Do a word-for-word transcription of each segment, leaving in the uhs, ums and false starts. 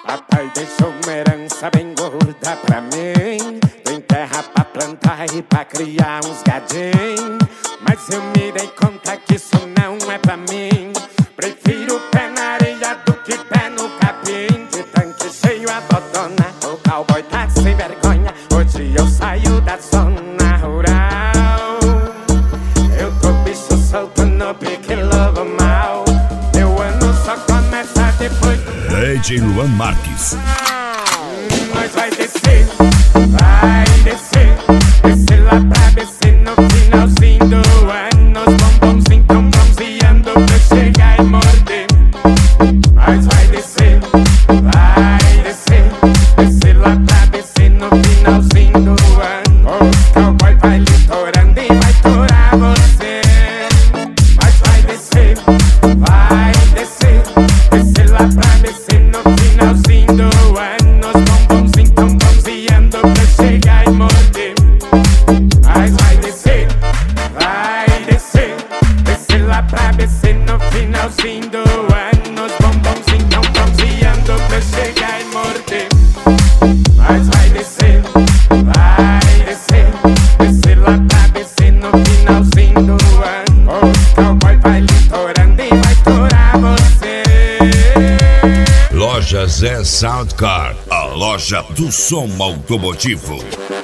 Papai deixou uma herança bem gorda pra mim. Tem terra pra plantar e pra criar uns gadinhos. Mas eu me dei conta que isso não é pra mim. Prefiro pé na areia do que pé no capim. De tanque cheio a dodona, o cowboy tá sem vergonha. Hoje eu saio da zona rural. Eu tô bicho solto no pique lobo mal. Meu ano só começa depois do... D J Luan Marques. Nós vai descer, vai descer. Descer lá pra descer no finalzinho do ano. Os bombonzinhos tão bronzeando pra chegar e morder. Nós vai descer, vai descer. Descer lá pra descer no finalzinho do ano. Os cowboy vai litorando e vai torar você. Nós vai descer, vai descer. Descer lá pra descer no finalzinho do ano. Os bombonzinhos tão bronzeando pra chegar e morder. Nós vai descer, vai descer. Descer lá pra descer no finalzinho do ano. Os bombonzinhos tão bronzeando pra chegar e morder. Nós vai descer, vai descer. Descer lá pra descer no finalzinho do ano. Os cowboy vai litorando e vai torar você. Loja Zé Soundcar, a loja do som automotivo.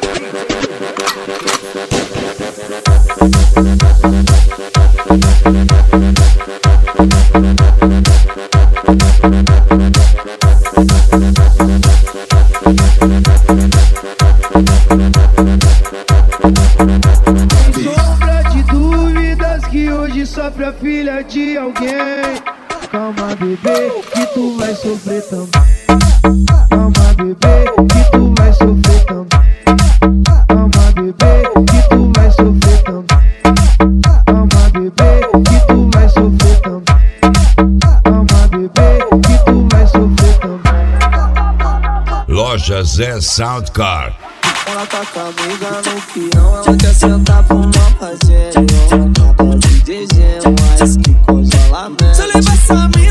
Sem sombra de dúvidas que hoje sofre a filha de alguém. Calma, bebê, que tu vai sofrer também. Calma, bebê, que tu vai sofrer também. Calma, bebê, que tu vai sofrer também. Calma, bebê, que tu vai sofrer também. Calma, bebê, que tu vai sofrer também. Loja Zé Soundcar. Ela tá com a amiga no peão, ela quer sentar pro mal fazer. Ela tá de D J, mas que congelamento. Você leva essa mina